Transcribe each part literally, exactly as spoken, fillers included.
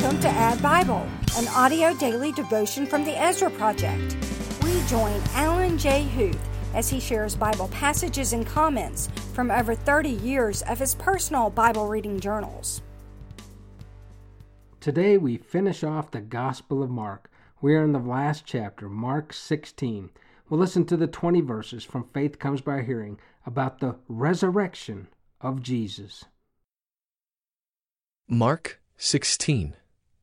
Welcome to Add Bible, an audio daily devotion from the Ezra Project. We join Alan J. Huth as he shares Bible passages and comments from over thirty years of his personal Bible reading journals. Today we finish off the Gospel of Mark. We are in the last chapter, Mark sixteen. We'll listen to the twenty verses from Faith Comes by Hearing about the resurrection of Jesus. Mark sixteen.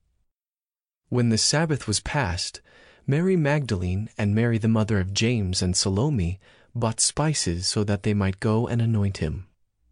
When the Sabbath was past, Mary Magdalene and Mary the mother of James and Salome bought spices so that they might go and anoint him.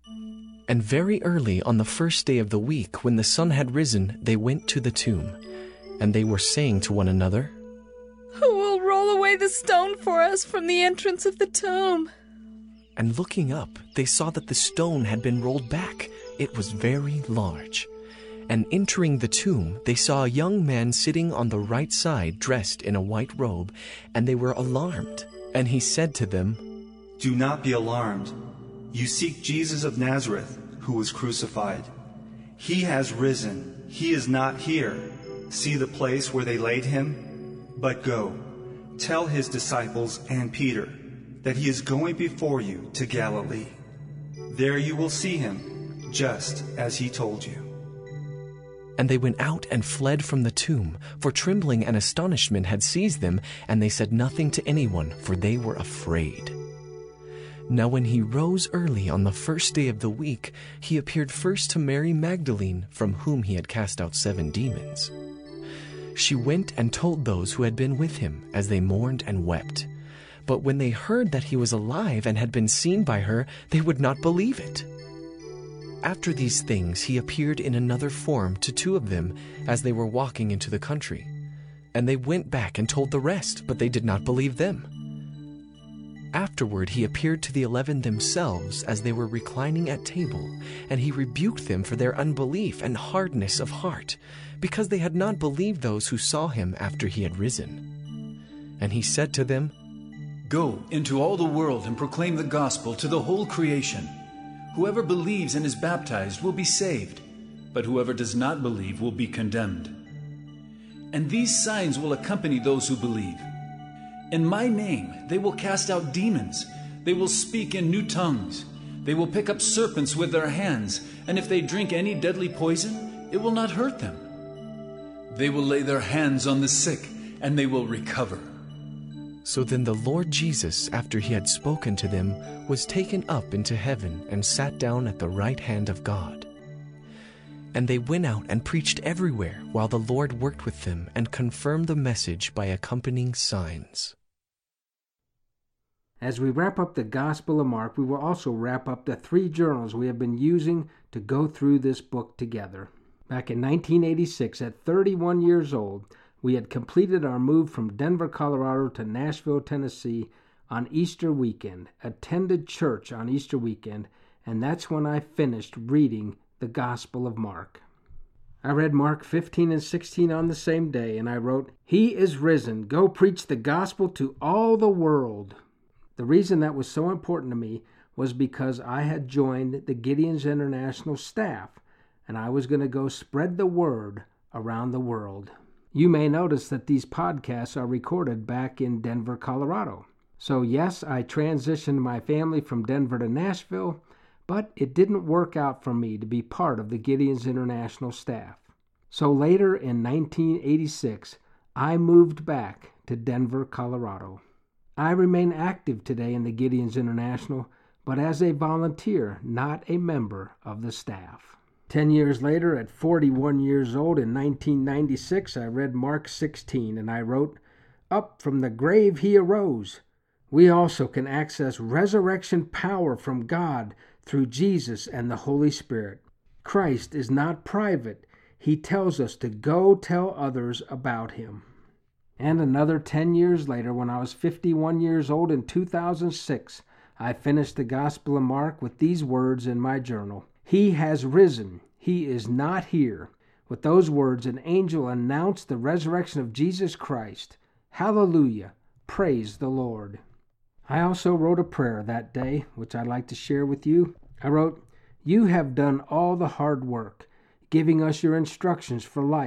And very early on the first day of the week, when the sun had risen, they went to the tomb. And they were saying to one another, "Who will roll away the stone for us from the entrance of the tomb?" And looking up, they saw that the stone had been rolled back. It was very large. And entering the tomb, they saw a young man sitting on the right side, dressed in a white robe, and they were alarmed. And he said to them, "Do not be alarmed. You seek Jesus of Nazareth, who was crucified. He has risen. He is not here. See the place where they laid him? But go, tell his disciples and Peter that he is going before you to Galilee. There you will see him, just as he told you." And they went out and fled from the tomb, for trembling and astonishment had seized them, and they said nothing to anyone, for they were afraid. Now when he rose early on the first day of the week, he appeared first to Mary Magdalene, from whom he had cast out seven demons. She went and told those who had been with him, as they mourned and wept. But when they heard that he was alive and had been seen by her, they would not believe it. After these things he appeared in another form to two of them as they were walking into the country. And they went back and told the rest, but they did not believe them. Afterward he appeared to the eleven themselves as they were reclining at table, and he rebuked them for their unbelief and hardness of heart, because they had not believed those who saw him after he had risen. And he said to them, "Go into all the world and proclaim the gospel to the whole creation. Whoever believes and is baptized will be saved, but whoever does not believe will be condemned. And these signs will accompany those who believe. In my name they will cast out demons. They will speak in new tongues. They will pick up serpents with their hands, and if they drink any deadly poison, it will not hurt them. They will lay their hands on the sick, and they will recover." So then the Lord Jesus, after he had spoken to them, was taken up into heaven and sat down at the right hand of God. And they went out and preached everywhere, while the Lord worked with them and confirmed the message by accompanying signs. As we wrap up the Gospel of Mark, we will also wrap up the three journals we have been using to go through this book together. Back in nineteen eighty-six, at thirty-one years old, we had completed our move from Denver, Colorado to Nashville, Tennessee on Easter weekend, attended church on Easter weekend, and that's when I finished reading the Gospel of Mark. I read Mark fifteen and sixteen on the same day, and I wrote, "He is risen. Go preach the gospel to all the world." The reason that was so important to me was because I had joined the Gideon's International staff, and I was going to go spread the word around the world. You may notice that these podcasts are recorded back in Denver, Colorado. So yes, I transitioned my family from Denver to Nashville, but it didn't work out for me to be part of the Gideon's International staff. So later in nineteen eighty-six, I moved back to Denver, Colorado. I remain active today in the Gideon's International, but as a volunteer, not a member of the staff. Ten years later, at forty-one years old in nineteen ninety-six, I read Mark sixteen, and I wrote, "Up from the grave he arose." We also can access resurrection power from God through Jesus and the Holy Spirit. Christ is not private. He tells us to go tell others about him. And another ten years later, when I was fifty-one years old in two thousand six, I finished the Gospel of Mark with these words in my journal. "He has risen. He is not here." With those words, an angel announced the resurrection of Jesus Christ. Hallelujah. Praise the Lord. I also wrote a prayer that day, which I'd like to share with you. I wrote, "You have done all the hard work, giving us your instructions for life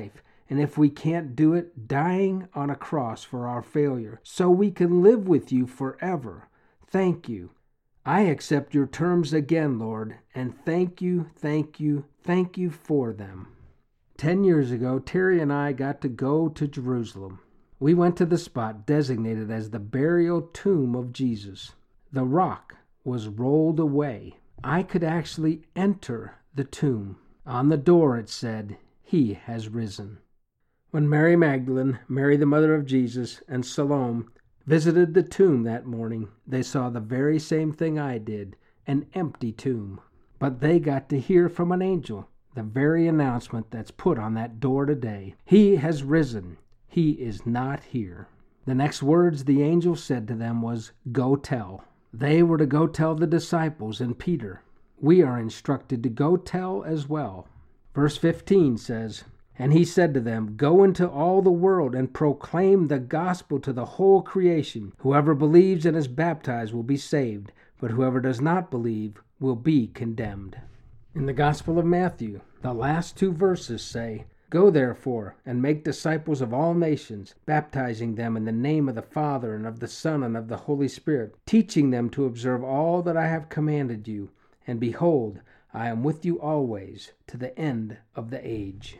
and if we can't do it, dying on a cross for our failure, so we can live with you forever. Thank you. I accept your terms again, Lord, and thank you, thank you, thank you for them. Ten years ago, Terry and I got to go to Jerusalem. We went to the spot designated as the burial tomb of Jesus. The rock was rolled away. I could actually enter the tomb. On the door it said, "He has risen." When Mary Magdalene, Mary the mother of Jesus, and Salome visited the tomb that morning, they saw the very same thing I did, an empty tomb. But they got to hear from an angel the very announcement that's put on that door today. He has risen. He is not here. The next words the angel said to them was, "Go tell." They were to go tell the disciples and Peter. We are instructed to go tell as well. Verse fifteen says, "And he said to them, Go into all the world and proclaim the gospel to the whole creation. Whoever believes and is baptized will be saved, but whoever does not believe will be condemned." In the Gospel of Matthew, the last two verses say, "Go therefore and make disciples of all nations, baptizing them in the name of the Father and of the Son and of the Holy Spirit, teaching them to observe all that I have commanded you. And behold, I am with you always to the end of the age."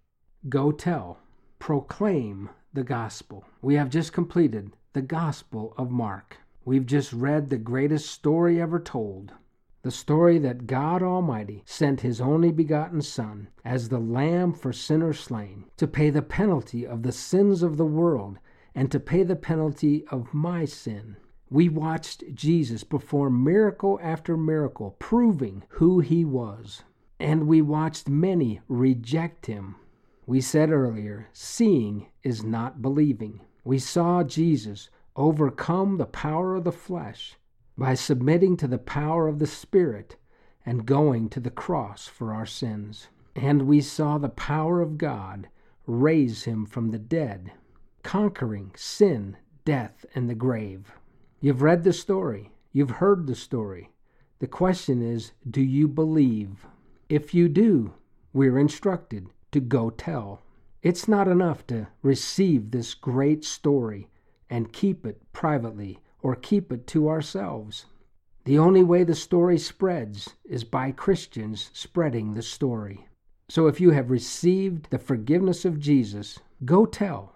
Go tell, proclaim the gospel. We have just completed the Gospel of Mark. We've just read the greatest story ever told. The story that God Almighty sent His only begotten Son as the Lamb for sinners slain to pay the penalty of the sins of the world and to pay the penalty of my sin. We watched Jesus perform miracle after miracle, proving who He was. And we watched many reject Him. We said earlier, seeing is not believing. We saw Jesus overcome the power of the flesh by submitting to the power of the Spirit and going to the cross for our sins. And we saw the power of God raise Him from the dead, conquering sin, death, and the grave. You've read the story. You've heard the story. The question is, do you believe? If you do, we're instructed to go tell. It's not enough to receive this great story and keep it privately or keep it to ourselves. The only way the story spreads is by Christians spreading the story. So if you have received the forgiveness of Jesus, go tell.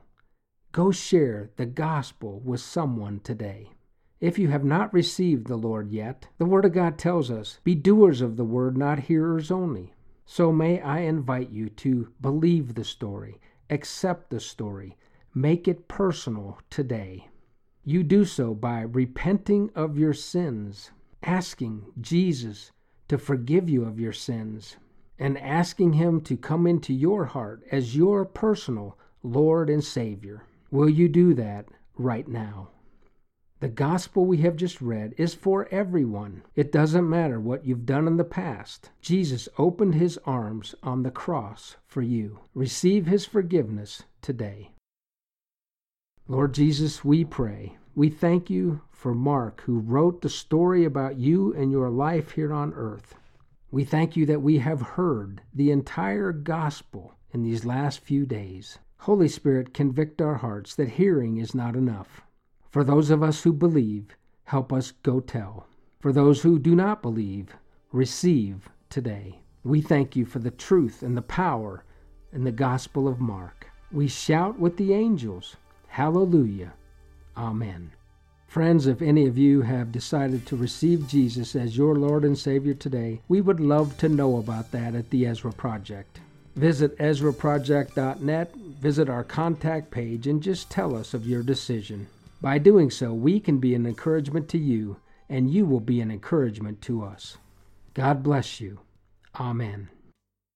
Go share the gospel with someone today. If you have not received the Lord yet, the Word of God tells us, be doers of the word, not hearers only. So may I invite you to believe the story, accept the story, make it personal today. You do so by repenting of your sins, asking Jesus to forgive you of your sins, and asking Him to come into your heart as your personal Lord and Savior. Will you do that right now? The gospel we have just read is for everyone. It doesn't matter what you've done in the past. Jesus opened His arms on the cross for you. Receive His forgiveness today. Lord Jesus, we pray. We thank you for Mark, who wrote the story about you and your life here on earth. We thank you that we have heard the entire gospel in these last few days. Holy Spirit, convict our hearts that hearing is not enough. For those of us who believe, help us go tell. For those who do not believe, receive today. We thank you for the truth and the power in the Gospel of Mark. We shout with the angels, Hallelujah, Amen. Friends, if any of you have decided to receive Jesus as your Lord and Savior today, we would love to know about that at the Ezra Project. Visit Ezra Project dot net, visit our contact page, and just tell us of your decision. By doing so, we can be an encouragement to you, and you will be an encouragement to us. God bless you. Amen.